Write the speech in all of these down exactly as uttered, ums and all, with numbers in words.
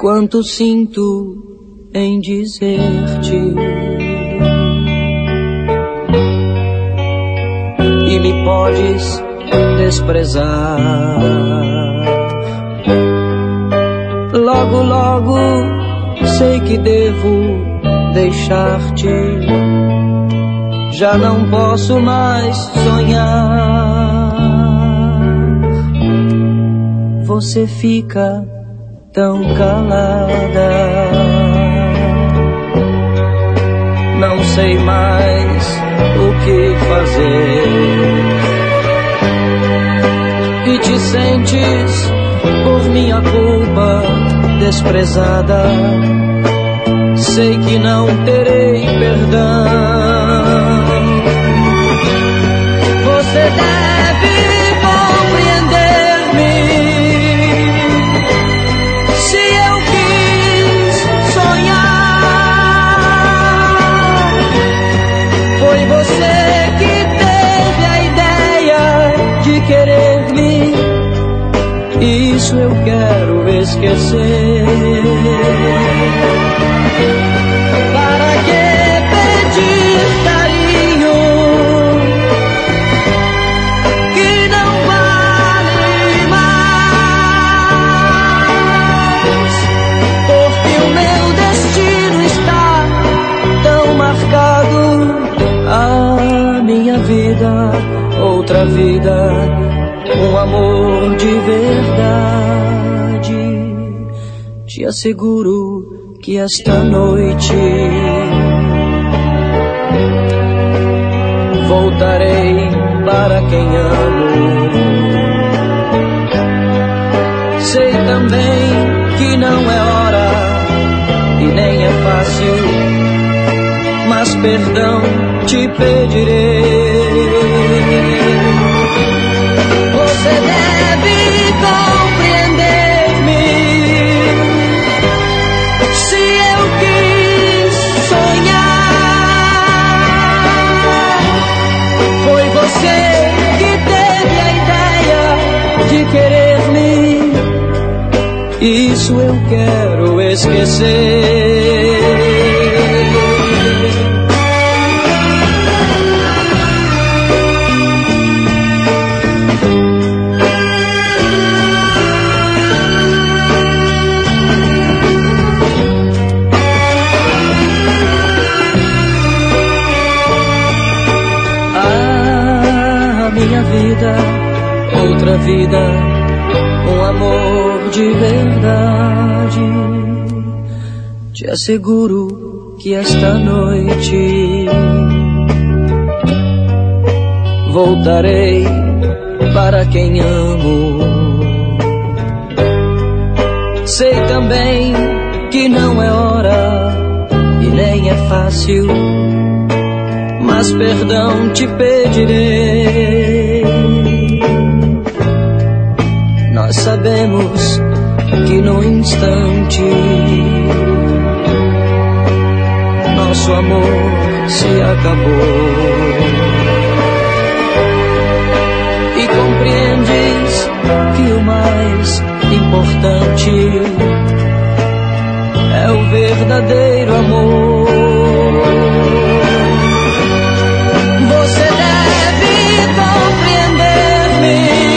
quanto sinto em dizer-te. E me podes desprezar. Logo, logo sei que devo deixar-te. Já não posso mais sonhar. Você fica tão calada. Não sei mais o que fazer. E te sentes por minha culpa desprezada. Sei que não terei perdão. Você deve compreender-me. Se eu quis sonhar, foi você que teve a ideia de querer-me. Isso eu quero esquecer. Para que pedir carinho que não vale mais? Porque o meu destino está tão marcado. A minha vida, outra vida, um amor de verdade. Te asseguro que esta noite voltarei para quem amo. Sei também que não é hora e nem é fácil, mas perdão te pedirei. Você deve compreender-me. Se eu quis sonhar, foi você que teve a ideia de querer-me. Isso eu quero esquecer. Minha vida, outra vida, um amor de verdade. Te asseguro que esta noite voltarei para quem amo. Sei também que não é hora e nem é fácil, mas perdão te pedirei. Nós sabemos que no instante nosso amor se acabou. E compreendes que o mais importante é o verdadeiro amor. Você deve compreender-me.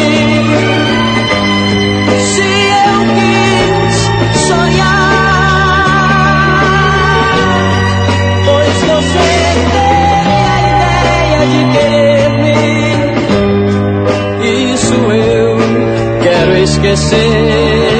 Se eu quis sonhar, pois você teve a ideia de querer-me. Isso eu quero esquecer.